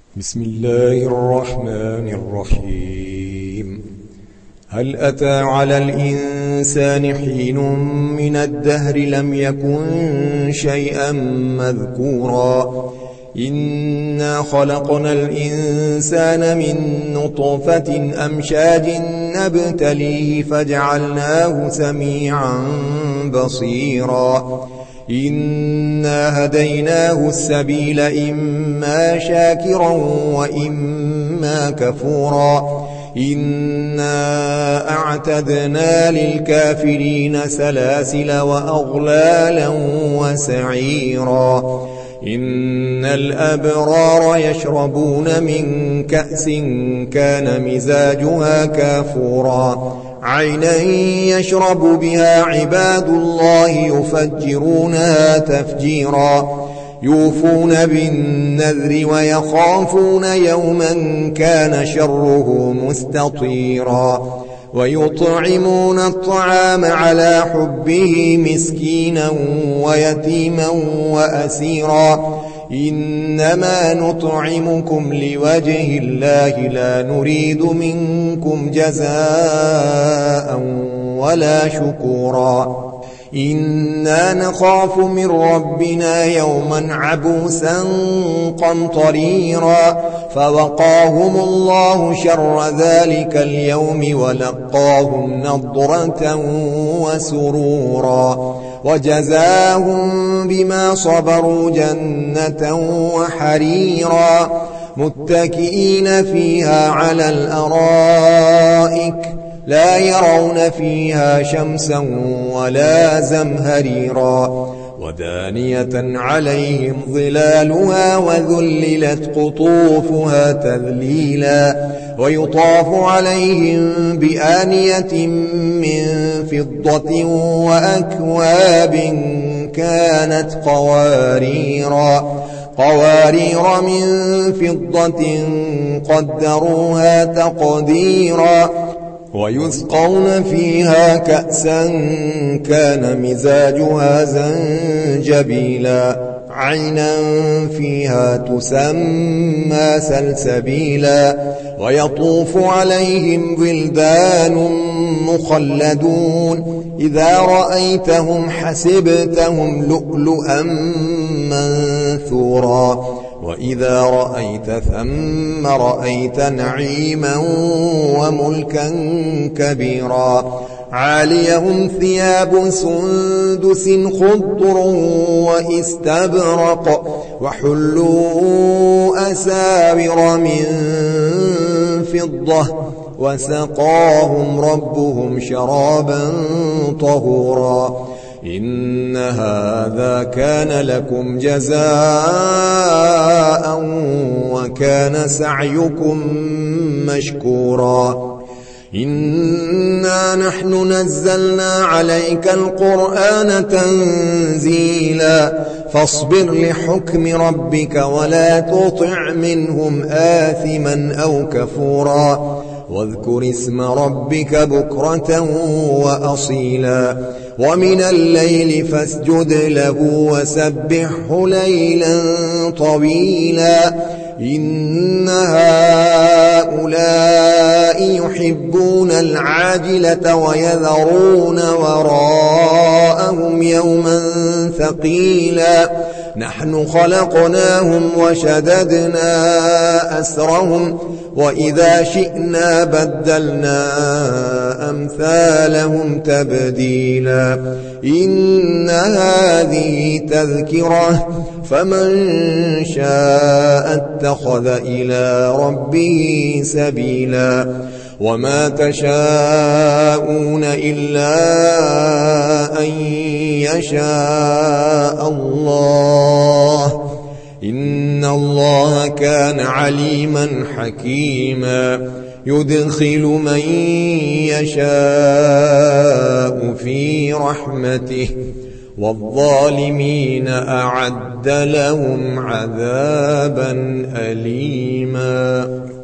بسم الله الرحمن الرحيم. هل أتى على الإنسان حين من الدهر لم يكن شيئا مذكورا إنا خلقنا الإنسان من نطفة أمشاج نبتليه فجعلناه سميعا بصيرا إنا هديناه السبيل إما شاكرا وإما كفورا إنا أعتدنا للكافرين سلاسل وأغلالا وسعيرا إن الأبرار يشربون من كأس كان مزاجها كافورا عينا يشرب بها عباد الله يفجرونها تفجيرا يوفون بالنذر ويخافون يوما كان شره مستطيرا ويطعمون الطعام على حبه مسكينا ويتيما وأسيرا إنما نطعمكم لوجه الله لا نريد منكم جزاء ولا شكورا إنا نخاف من ربنا يوما عبوسا قمطريرا فوقاهم الله شر ذلك اليوم ولقاهم نضرة وسرورا وجزاهم بما صبروا جنة وحريرا متكئين فيها على الأرائك لا يرون فيها شمسا ولا زمهريرا ودانية عليهم ظلالها وذللت قطوفها تذليلا ويطاف عليهم بآنية من فضة وأكواب كانت قوارير من فضة قدروها تقديرا ويسقون فيها كأسا كان مزاجها زنجبيلا عينا فيها تسمى سلسبيلا ويطوف عليهم ولدان مخلدون إذا رأيتهم حسبتهم لؤلؤا منثورا وإذا رأيت ثم رأيت نعيما وملكا كبيرا عاليهم ثياب سندس خضر وإستبرق وحلوا أساور من فضة وسقاهم ربهم شرابا طهورا إن هذا كان لكم جزاء وكان سعيكم مشكورا إنا نحن نزلنا عليك القرآن تنزيلا فاصبر لحكم ربك ولا تطع منهم آثما أو كفورا واذكر اسم ربك بكرة وأصيلا ومن الليل فاسجد له وسبحه ليلا طويلا إن هؤلاء يحبون العاجلة ويذرون وراءهم يوما ثقيلا نحن خلقناهم وشددنا أسرهم وإذا شئنا بدلنا أمثالهم تبديلا إن هذه تذكرة فمن شاء اتخذ إلى ربه سبيلا وما تشاءون إلا أن يشاء الله إن الله كان عليما حكيما يدخل من يشاء في رحمته والظالمين أعد لهم عذابا أليما.